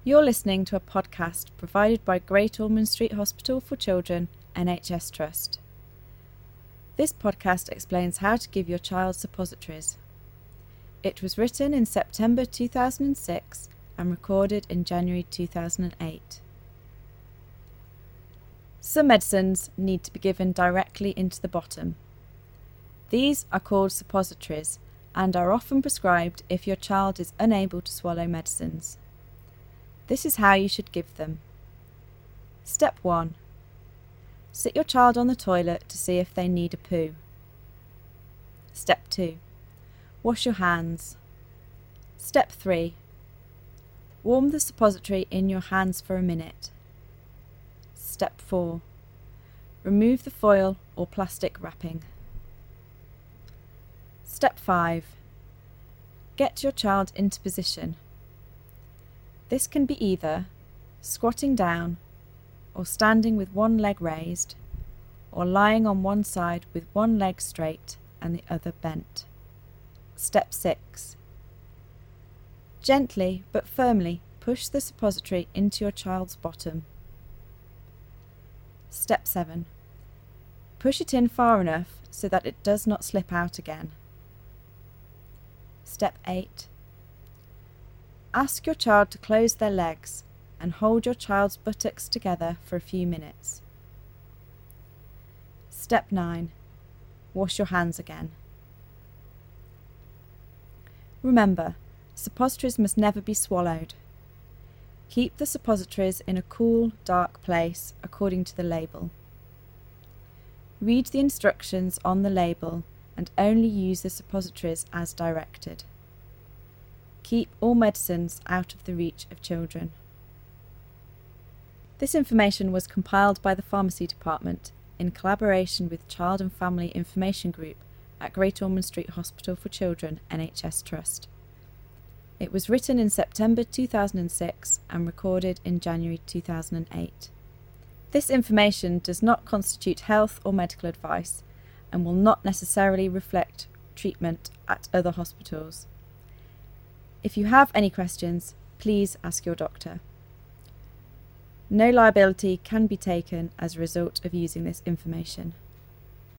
You're listening to a podcast provided by Great Ormond Street Hospital for Children, NHS Trust. This podcast explains how to give your child suppositories. It was written in September 2006 and recorded in January 2008. Some medicines need to be given directly into the bottom. These are called suppositories and are often prescribed if your child is unable to swallow medicines. This is how you should give them. Step 1. Sit your child on the toilet to see if they need a poo. Step 2. Wash your hands. Step 3. Warm the suppository in your hands for a minute. Step 4. Remove the foil or plastic wrapping. Step 5. Get your child into position. This can be either squatting down, or standing with one leg raised, or lying on one side with one leg straight and the other bent. Step 6. Gently but firmly push the suppository into your child's bottom. Step 7. Push it in far enough so that it does not slip out again. Step 8. Ask your child to close their legs and hold your child's buttocks together for a few minutes. Step 9. Wash your hands again. Remember, suppositories must never be swallowed. Keep the suppositories in a cool, dark place according to the label. Read the instructions on the label and only use the suppositories as directed. Keep all medicines out of the reach of children. This information was compiled by the Pharmacy Department in collaboration with Child and Family Information Group at Great Ormond Street Hospital for Children, NHS Trust. It was written in September 2006 and recorded in January 2008. This information does not constitute health or medical advice and will not necessarily reflect treatment at other hospitals. If you have any questions, please ask your doctor. No liability can be taken as a result of using this information.